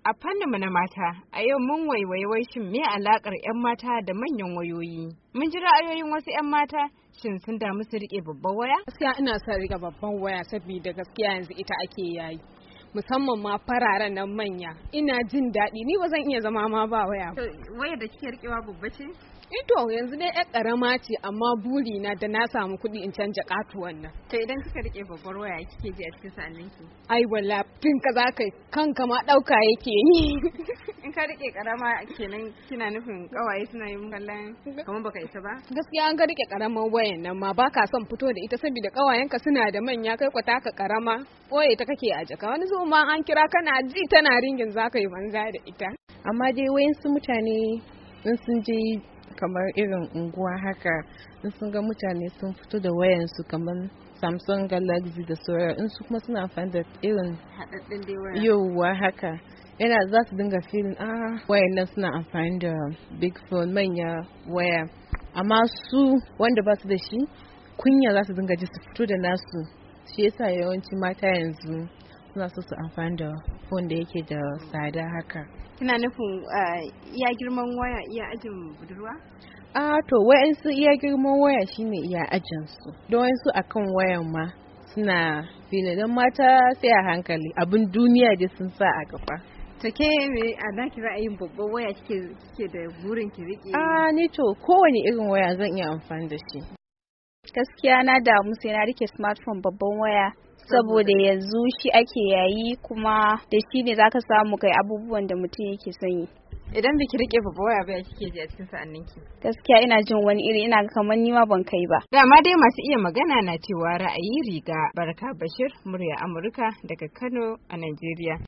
A fanninmu na mata, a yau mun waiwaiwai shin me alakar 'yan mata da manyan wayoyi. Mun ji ra'ayoyin wasu 'yan mata, shin sun damu su rike babban waya? Gaskiya ina son rike babban waya saboda gaskiya yanzu ita ake yayi. Musamman ma fararen nan manya. Ina jin daɗi, ni ba zan iya zama ma ba waya. Wayar da kike rikewa babba ce? Ito yanzu dai yar karama ce amma buri na da na samu kuɗi in canja katuwan nan. To idan kika rike babbar waya kike ji a cikin sa'anninki? Ai walla tun ka za kai kanka ma ɗauka yake yi. In ka rike karama kenan kina nufin kawaye suna yin kallon kamar baka isa ba? Gaskiya an ka rike karamar wayan nan ma baka son fito da ita saboda kawayenka suna da manya kai kwata ka karama. Boye ta kake a jaka wani zuwa ma an kira kana ji tana ringin zaka yi banza da ita. Amma dai wayansu mutane in sun je kamar irin unguwa haka in sun ga mutane sun fito da wayansu kamar Samsung Galaxy da sauran in su kuma suna amfani da irin haɗaɗɗen dai waya yauwa haka yana za su dinga filin wayan nan suna amfani da big phone manya waya amma su wanda ba su da shi kunya za su dinga ji su fito da nasu shi yasa yawanci mata yanzu suna so su amfani da phone da yake da tsada haka. Kina nufin iya girman waya iya ajin budurwa? To wayansu iya girman waya shine iya ajin su. Don wayansu akan wayan ma suna fili don mata sai a hankali abin duniya da sun sa a gaba. To ke me a naki ra'ayin babban waya kike da burin ki rike? Ni to kowane irin waya zan iya amfani da shi. Gaskiya na damu sai na rike smartphone babban waya. Saboda yanzu shi ake yayi kuma da shi ne zaka samu kai abubuwan da mutum yake son yi. Idan biki rike babban waya ba kike ji a cikin sa'anninki? Gaskiya ina jin wani iri ina kamar ni ma ban kai ba. Dama dai masu iya magana na cewa ra'ayi riga. Baraka Bashir, murya Amurka daga Kano a Najeriya.